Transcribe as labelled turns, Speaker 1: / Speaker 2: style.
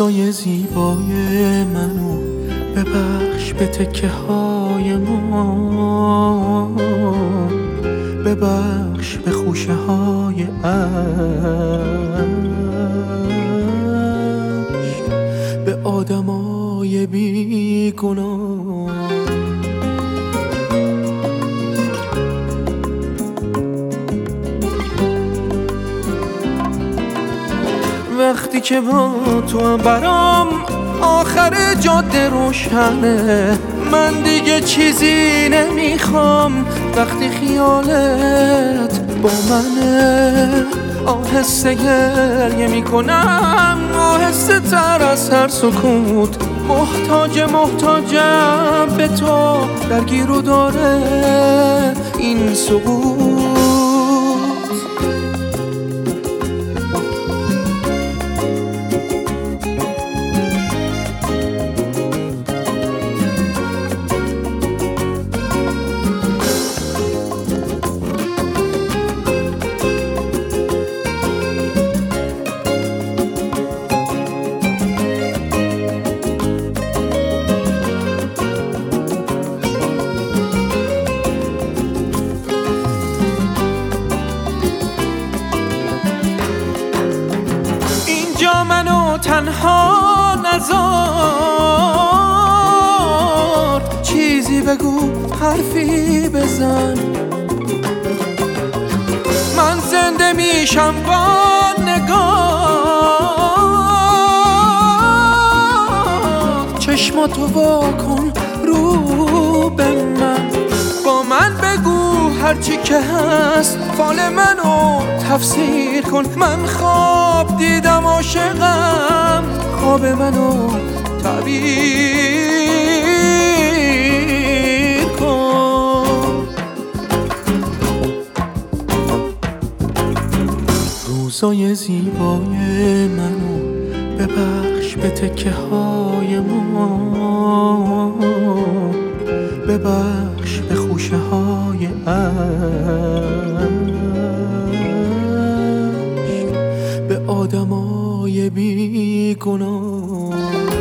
Speaker 1: روزای زیبای منو ببخش به تکه های ما، ببخش به خوشه های عشق، به آدمای بیگناه. وقتی که با تو هم برام آخر جاده روشنه، من دیگه چیزی نمیخوام وقتی خیالت با منه. آهسته گریه میکنم، آهسته تر از هر سکوت، محتاجم به تو، درگیر و داره این سکوت. منو تنها نذار، چیزی بگو، حرفی بزن، من زنده میشم با نگاه. چشماتو واکن رو به من، با من بگو هرچی که هست، فال منو تفسیر کن. من خواب دیدم عاشقم، خواب منو تعبیر کن. روزای زیبای منو ببخش به تکه های ما، ببخش به خوشه های عشق، به آدمای بیگناه.